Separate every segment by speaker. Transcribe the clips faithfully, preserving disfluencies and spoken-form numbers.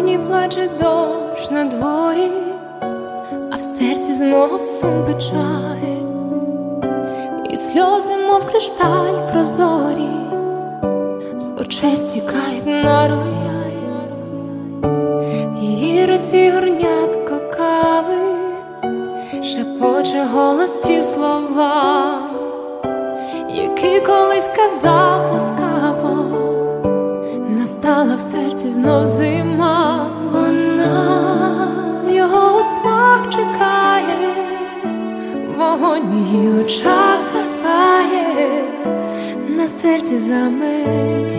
Speaker 1: Сьогодні плаче дощ на дворі, а в серці знов сум печаль, і сльози, мов кришталь прозорі, з очей стікають на рояль. В її руці горнятко кави, шепоче голос ці слова, які колись казав ласкаво. Настала в серці знов зима. Вона в його снах чекає, вогонь в її очах згасає, на серці заметіль.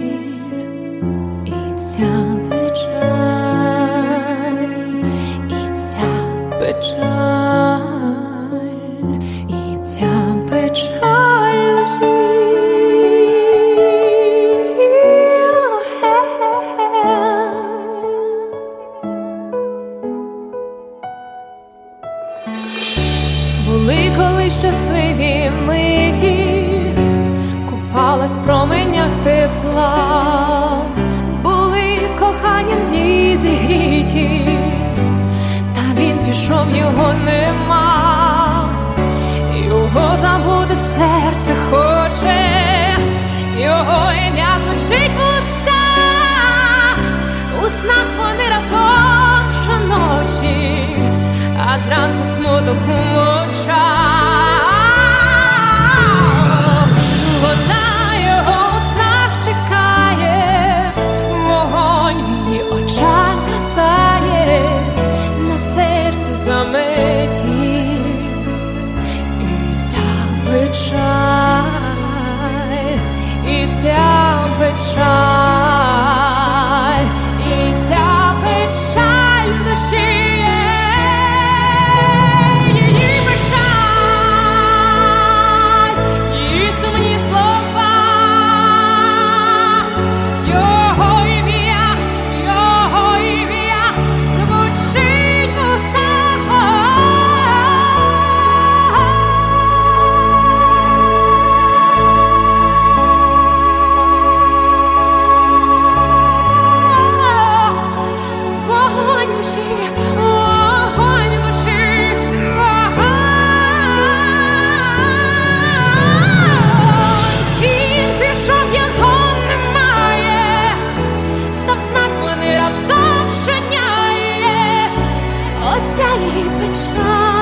Speaker 1: І ця печаль, і ця печаль, і ця печаль лежить. Були коли щасливі миті, купалась в променях тепла, були коханням дні зігріті, та він пішов, його нема. Його забути серце хоче, його ім'я звучить в устах, у снах вони разом щоночі, а зранку смуток у очах. Вона його у снах чекає, вогонь в її очах згасає, на серці заметіль. І ця печаль, і ця печаль, і ця печаль в душі. Оця її печаль.